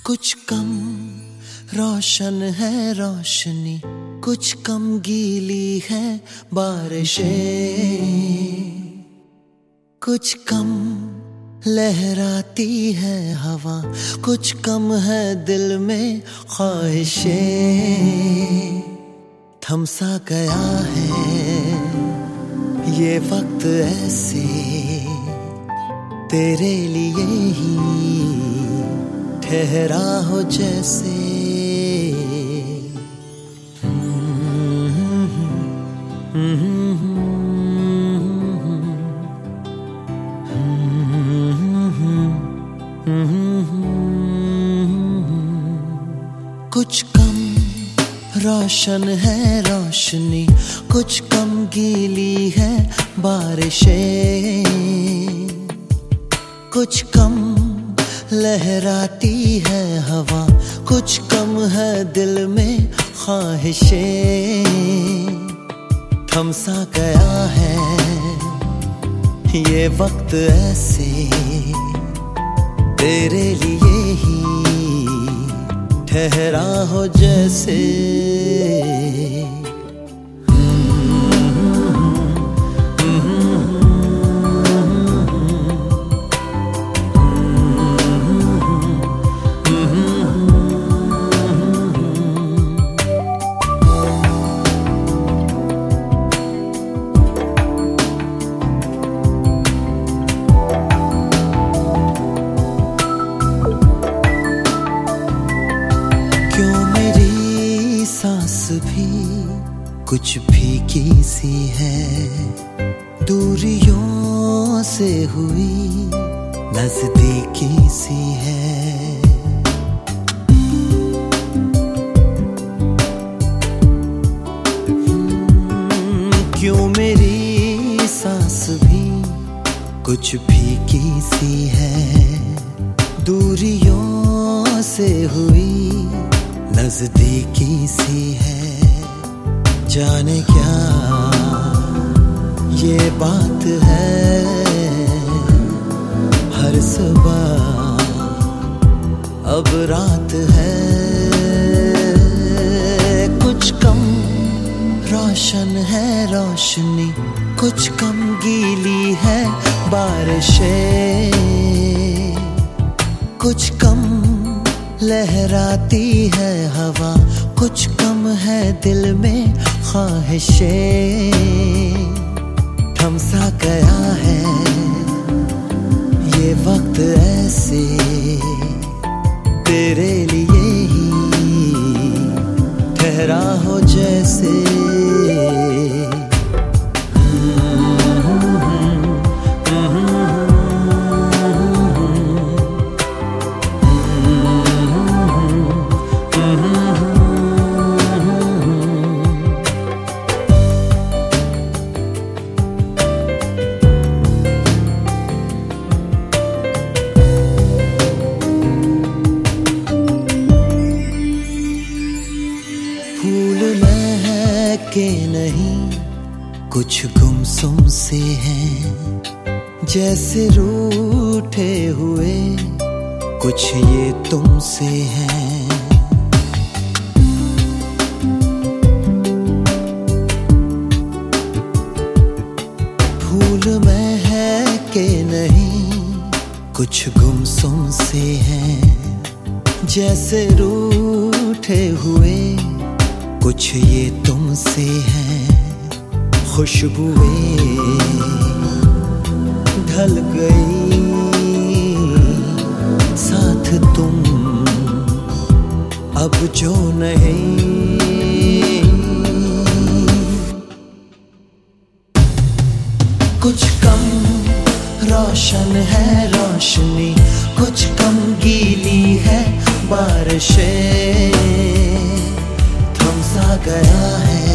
कुछ कम रोशन है रोशनी, कुछ कम गीली है बारिशें, कुछ कम लहराती है हवा, कुछ कम है दिल में ख्वाहिशें। थमसा गया है ये वक्त ऐसे, तेरे लिए ही ठहरा हो जैसे। कुछ कम रोशन है रोशनी, कुछ कम गीली है बारिशें, कुछ कम लहराती है हवा, कुछ कम है दिल में ख्वाहिशें। थमसा गया है ये वक्त ऐसे, तेरे लिए ही ठहरा हो जैसे। क्यों मेरी सांस भी कुछ फीकी सी है, दूरियों से हुई नजदीकी सी है। क्यों मेरी सांस भी कुछ फीकी सी है, दूरियों से हुई नजदीकी सी है। जाने क्या ये बात है, हर सुबह अब रात है। कुछ कम रोशन है रोशनी, कुछ कम गीली है बारिशें, कुछ कम लहराती है हवा, कुछ कम है दिल में ख्वाहिशें। थमसा गया है ये वक्त ऐसे, तेरे लिए ही ठहरा हो जैसे। फूल महके नहीं कुछ गुमसुम से हैं, जैसे रूठे हुए कुछ ये तुमसे हैं। फूल महके नहीं कुछ गुमसुम से हैं, जैसे रूठे हुए कुछ ये तुमसे हैं। खुशबुएं ढल गई साथ तुम अब जो नहीं। कुछ कम रोशन है रोशनी, कुछ कम गीली है बारिशें। थमसा गया है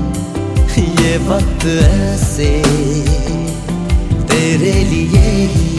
ये वक्त ऐसे, तेरे लिए ही